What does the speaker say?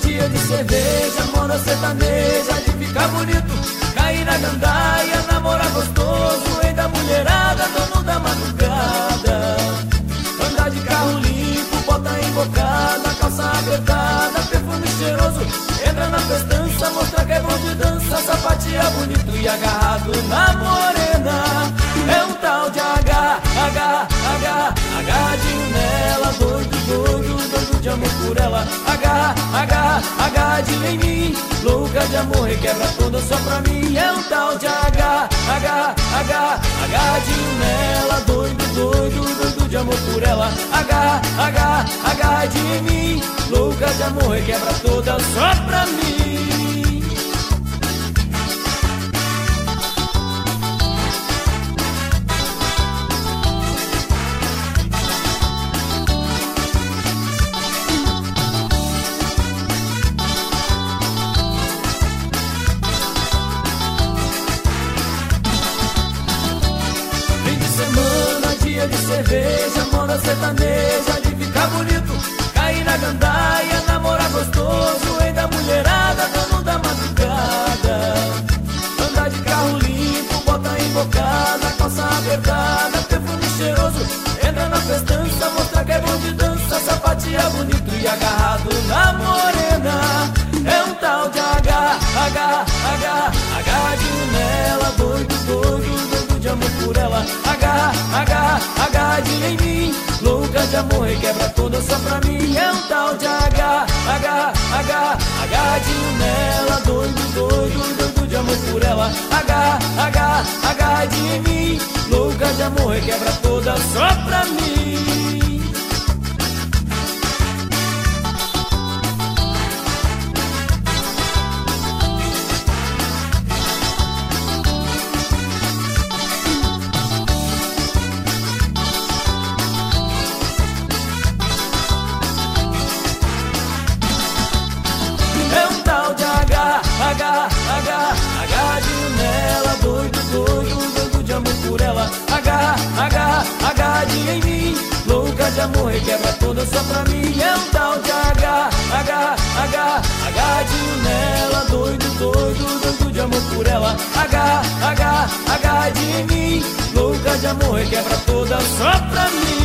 dia de cerveja, moda sertaneja, de ficar bonito, cair na gandaia, namorar gostoso, rei da mulherada, dono da madrugada. Andar de carro limpo, bota embocada, calça apertada, perfume cheiroso, entra na festança, mostra que é bom de dança, sapateia bonito e agarrado na morena. É um tal de agarradinho nela, doido, doido, doido de amor por ela. Agarradinho em mim, louca de amor, requebra toda só pra mim. É um tal de agarradinho nela, doido, doido, doido de amor por ela. Agarradinho em mim, louca de amor, requebra toda só pra mim. Dia de cerveja, moda sertaneja, de ficar bonito, cair na gandaia, namorar gostoso, rei da mulherada, dono da madrugada. Andar de carro limpo, bota embocada, calça apertada, perfume cheiroso, entra na festança, mostra que é bom de dança, sapateia bonito e agarrado na morena. É um tal de agarradinho nela, doido, doido, doido de amor por ela. Agarradinho em mim, louca de amor, requebra toda só pra mim. É um tal de agarradinho nela, doido, doido, doido de amor por ela. Agarradinho em mim, louca de amor, requebra toda só pra mim. Agarradinho nela, doido, doido, doido de amor por ela. Agarradinho em mim, louca de amor, requebra toda só pra mim. É um tal de agarradinho nela, doido, doido, doido de amor por ela. Agarradinho em mim, louca de amor, requebra toda só pra mim.